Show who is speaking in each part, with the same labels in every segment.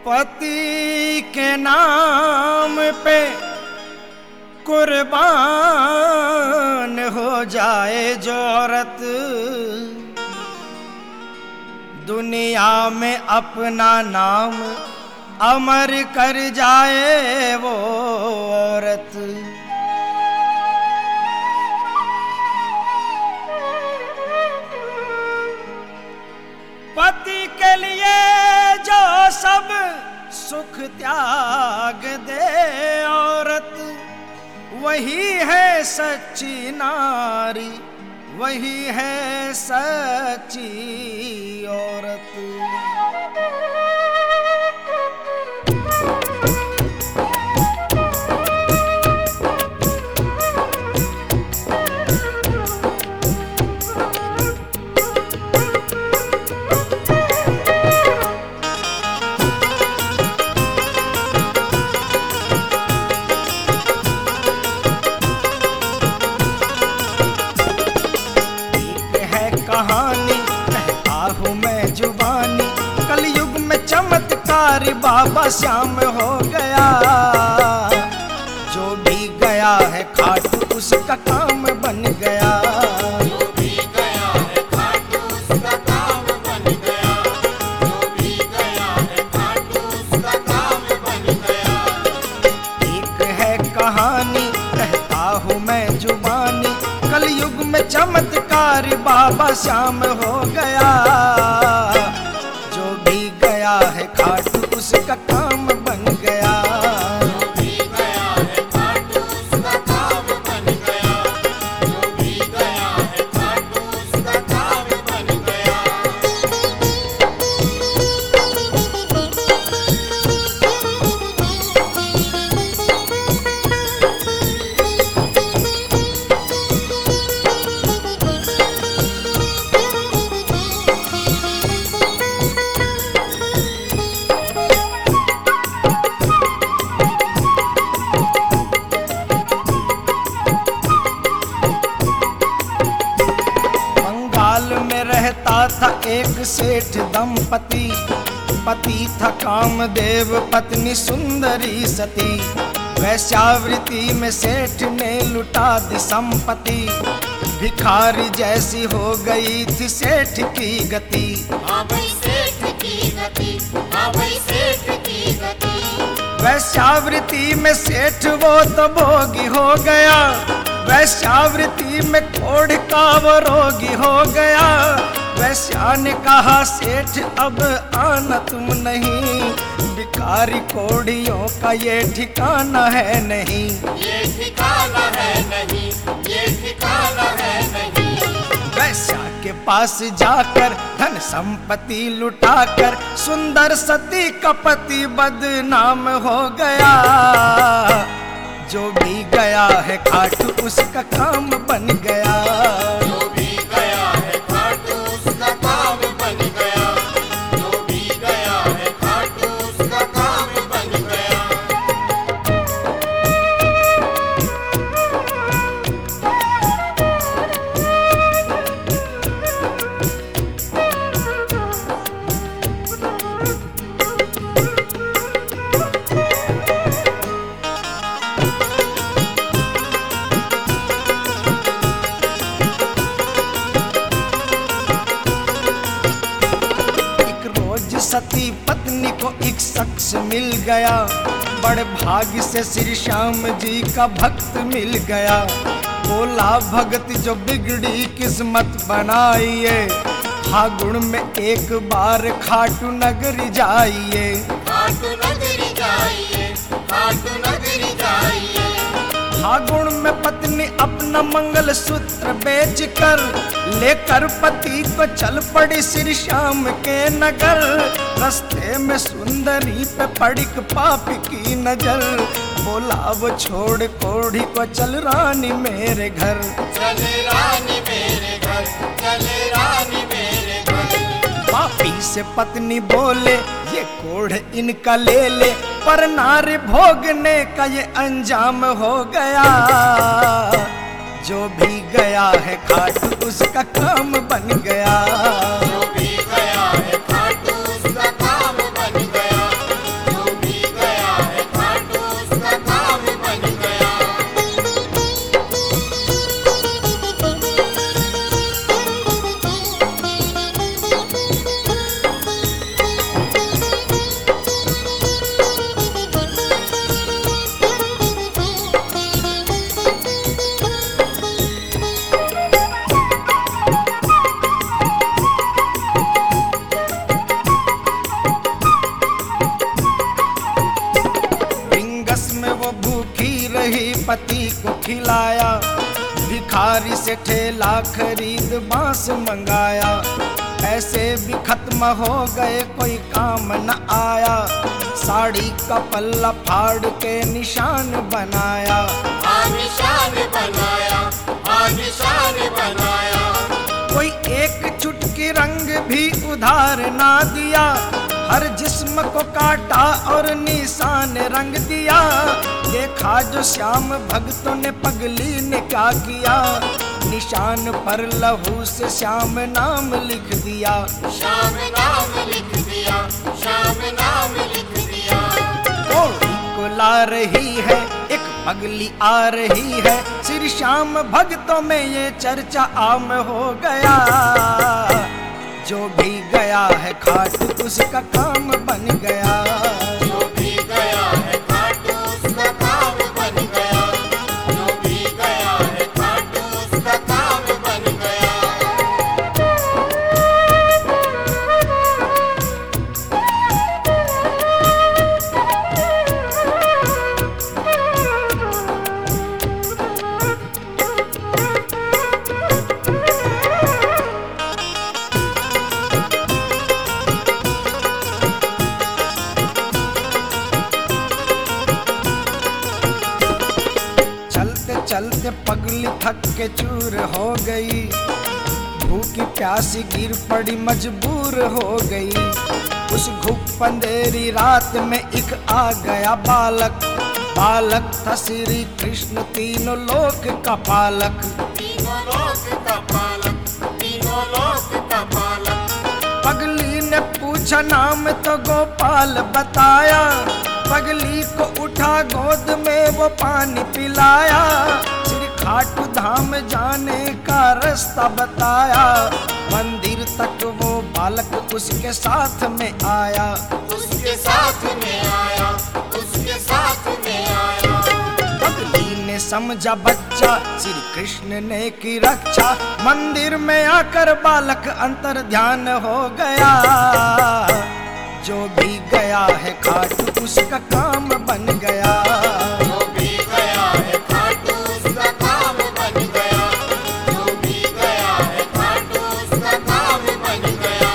Speaker 1: पति के नाम पे कुर्बान हो जाए जो औरत, दुनिया में अपना नाम अमर कर जाए वो औरत। पति के लिए जो सब सुख त्याग दे औरत, वही है सच्ची नारी, वही है सच्ची औरत। कहानी कहता हूँ मैं जुबानी, कलयुग में चमत्कार बाबा श्याम हो गया। जो भी गया है खाटू उसका काम बन गया।
Speaker 2: जो भी गया है खाटू उसका काम बन गया। जो भी गया है खाटू उसका काम बन गया।
Speaker 1: एक है कहानी कहता हूँ मैं जुबानी, कलयुग में चमत्कार बाबा श्याम हो गया। जो भी गया है खाटू उसका काम बन गया।
Speaker 2: जो भी गया है खाटू उसका काम बन गया। जो भी गया है खाटू उसका काम बन गया।
Speaker 1: रहता था एक सेठ दंपति, पति था कामदेव पत्नी सुंदरी सती। वैश्यावृत्ति में सेठ ने लुटा दी संपत्ति, भिखारी जैसी हो गई थी सेठ की गति।
Speaker 2: हाँ भाई सेठ की गति, हाँ भाई सेठ की गति।
Speaker 1: वैश्यावृत्ति में सेठ वो तो भोगी हो गया, वैश्यावृत्ति में कोढ़ का वो रोगी हो गया। वैश्या ने कहा सेठ अब आना तुम नहीं, भिखारी कोढ़ियों का ये ठिकाना है नहीं।
Speaker 2: ये ठिकाना है नहीं, ये ठिकाना है नहीं।
Speaker 1: वैश्या के पास जाकर धन संपत्ति लुटाकर सुंदर सती का पति बदनाम हो गया। जो भी गया है खाटू उसका काम बन गया।
Speaker 2: जो भी गया है खाटू उसका काम बन गया। जो भी गया है खाटू उसका काम बन गया।
Speaker 1: सती पत्नी को एक शख्स मिल गया, बड़े भाग्य से श्री श्याम जी का भक्त मिल गया। बोला भगत जो बिगड़ी किस्मत बनाइए, फागुन में एक बार खाटू नगरी जाइए।
Speaker 2: खाटू नगरी जाइए, खाटू नगरी जाइए।
Speaker 1: फागुन में पत्नी अपना मंगल सूत्र बेचकर लेकर पति को चल पड़ी श्री श्याम के नगर। रास्ते में सुंदरी पे पड़ी पापी की नजर, बोला वो छोड़ कोढ़ी को चल रानी मेरे घर।
Speaker 2: चले रानी मेरे घर, चले रानी मेरे घर।
Speaker 1: पापी से पत्नी बोले ये कोढ़ इनका ले ले, पर नारी भोगने का ये अंजाम हो गया। जो भी गया है खाटू उसका काम बन गया।
Speaker 2: जो भी गया है खाटू उसका काम बन गया।
Speaker 1: बीद बांस मंगाया। ऐसे भी खत्म हो गए कोई काम न आया। साड़ी का पल्ला फाड़ के निशान बनाया।
Speaker 2: निशान बनाया, निशान बनाया।
Speaker 1: कोई एक चुटकी रंग भी उधार ना दिया। हर जिस्म को काटा और निशान रंग दिया। देखा जो श्याम भक्तों ने पगली ने क्या किया। निशान पर लहू से श्याम नाम लिख दिया।
Speaker 2: श्याम नाम लिख दिया, श्याम नाम लिख दिया।
Speaker 1: घोड़ी को ला रही है एक पगली आ रही है। श्री श्याम भक्तों में ये चर्चा आम हो गया। जो भी गया है खाट उसका काम बन गया।
Speaker 2: जो भी गया है खाट उसका काम बन गया। जो भी गया है खाट उसका काम बन गया।
Speaker 1: चलते पगली थक के चूर हो गई। भूखी प्यासी गिर पड़ी मजबूर हो गई। उस घुप अंधेरी रात में एक आ गया बालक। बालक था श्री कृष्ण तीनों लोक का पालक।
Speaker 2: तीनों लोक का पालक, तीनों लोक का पालक।
Speaker 1: पगली ने पूछा नाम तो गोपाल बताया। पगली को उठा गोद में वो पानी पिलाया। श्री खाटू धाम जाने का रास्ता बताया। मंदिर तक वो बालक उसके साथ में आया।
Speaker 2: उसके साथ में आया, उसके साथ में आया।
Speaker 1: पगली ने समझा बच्चा श्री कृष्ण ने की रक्षा। मंदिर में आकर बालक अंतर ध्यान हो गया। जो भी गया है खाट उसका काम बन गया।
Speaker 2: जो भी गया है खाट उसका काम बन गया। जो भी गया है खाट उसका काम बन गया।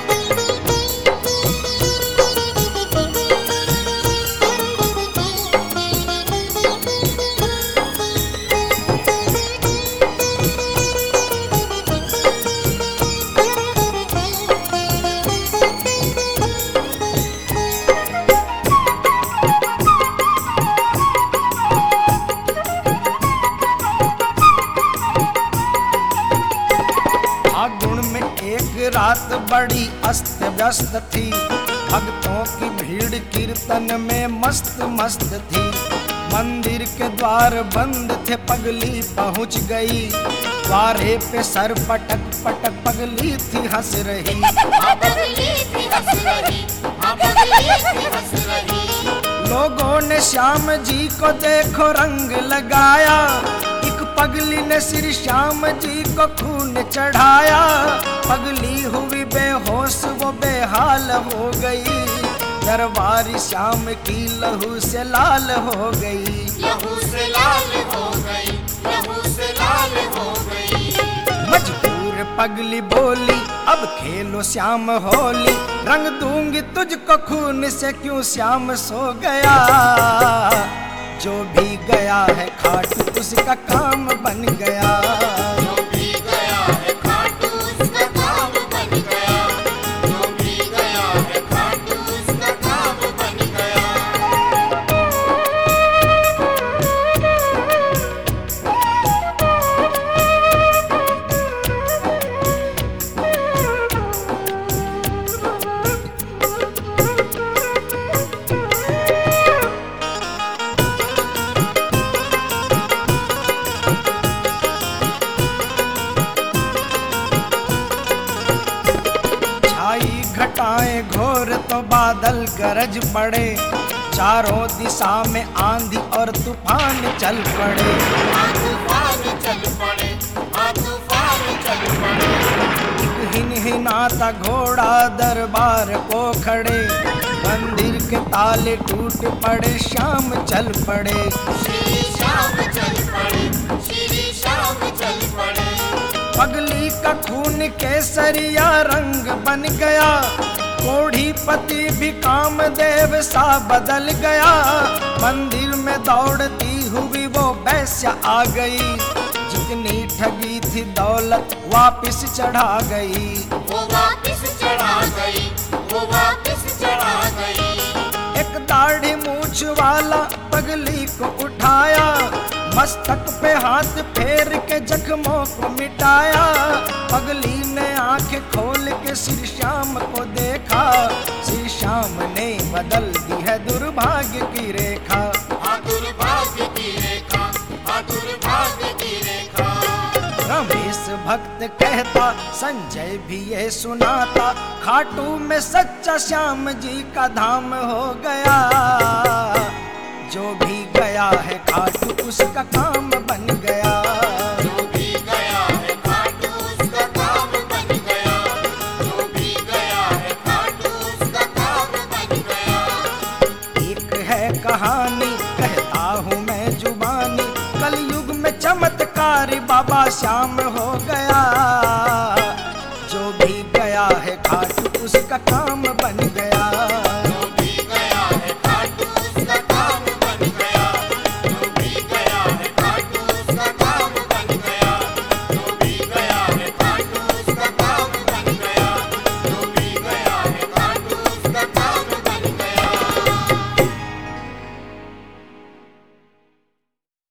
Speaker 1: रात बड़ी अस्त व्यस्त थी। भक्तों की भीड़ कीर्तन में मस्त मस्त थी। मंदिर के द्वार बंद थे पगली पहुंच गई। द्वारे पे सर पटक पटक पगली थी हंस रही।
Speaker 2: पगली थी हंस रही, पगली थी हंस रही।
Speaker 1: लोगों ने श्याम जी को देखो रंग लगाया। एक पगली ने श्री श्याम जी को खून चढ़ाया। पगली हुई बेहोश वो बेहाल हो गई। दरबारी श्याम की लहू से लाल हो गई।
Speaker 2: लहू से लाल हो गई, लहू से लाल हो गई।
Speaker 1: मजबूर पगली बोली अब खेलो श्याम होली। रंग दूंगी तुझको खून से क्यों श्याम सो गया। जो भी गया है खाट उसका काम बन गया।
Speaker 2: जो भी गया है खाट उसका काम बन गया। जो भी गया है खाट उसका काम बन गया।
Speaker 1: घटाएं घोर तो बादल गरज पड़े। चारों दिशा में आंधी और तूफान चल पड़े।
Speaker 2: तूफान चल पड़े, तूफान चल पड़े।
Speaker 1: हिनहिनाता घोड़ा दरबार को खड़े। मंदिर के ताले टूट पड़े श्याम चल पड़े।
Speaker 2: श्री श्याम चल पड़े, श्री श्याम चल पड़े।
Speaker 1: पगली का खून केसरिया रंग बन गया, कोढ़ी पति भी कामदेव सा बदल गया। मंदिर में दौड़ती हुई वो वैश्या आ गई, जितनी ठगी थी दौलत वापिस चढ़ा गई।
Speaker 2: वो वापिस चढ़ा गई, वो वापिस चढ़ा गई।
Speaker 1: एक दाढ़ी मूछ वाला पगली को उठाया, मस्तक पे हाथ फेर के जख्मों को मिटाया। पगली ने आंखें खोल के श्री श्याम को देखा, श्री श्याम ने बदल दी है दुर्भाग्य की रेखा।
Speaker 2: हाँ दुर्भाग्य की रेखा, हाँ दुर्भाग्य की रेखा।
Speaker 1: रमेश भक्त कहता, संजय भी ये सुनाता, खाटू में सच्चा श्याम जी का धाम हो गया। जो भी गया है खाटू उसका काम बन गया।
Speaker 2: जो भी गया है खाटू उसका काम बन गया। जो भी गया है खाटू उसका काम बन गया।
Speaker 1: एक है कहानी कहता हूँ मैं जुबानी, कलयुग में चमत्कारी बाबा श्याम हो गया। जो भी गया है खाटू उसका काम बन गया।